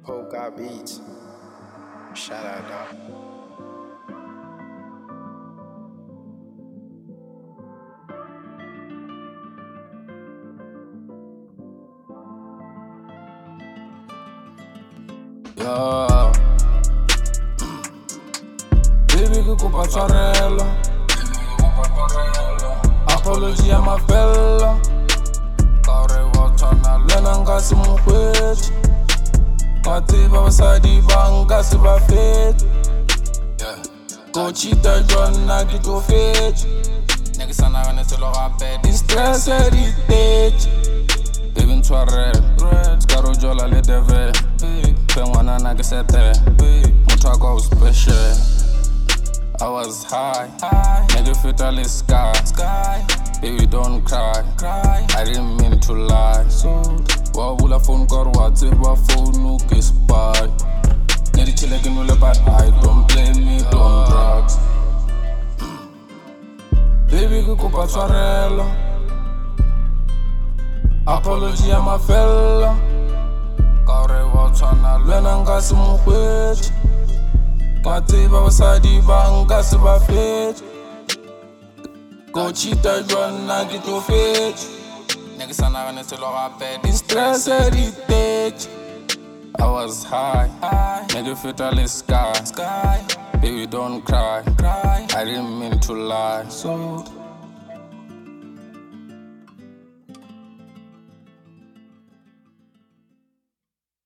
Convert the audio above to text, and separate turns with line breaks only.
Hope got beats. Shout out, dog.
Yeah. Baby che culpa sorella. Apology a ma fella. Lena ngasi mukweti. Mativa basadi bangasi bafeti. Go cheat John na ki to fetch. Nigga sana gane se lo rappelle. Distress heritage. Baby ntshwarela. Skaro jola le deve. Pengwana na ke sete. Motho wa ka o special. I was high, nigga fit all the sky. Baby don't cry, I didn't mean to lie. Wa bula phone kar wa tseba phone o ke spy. Nedi chile ke nole but I don't blame me, don't drugs. Baby ke kopa tshwarela. Apology a ma fella. Ka re wa tshwana lwena ngasi mokgwetsi. Mativa basadi bangasi bafetsi. Go cheat John na ki to fetch. Nigga sana gane se lo rappelle. Distress heritage. I was high, nigga fit all the sky. Baby don't cry, I didn't mean to lie.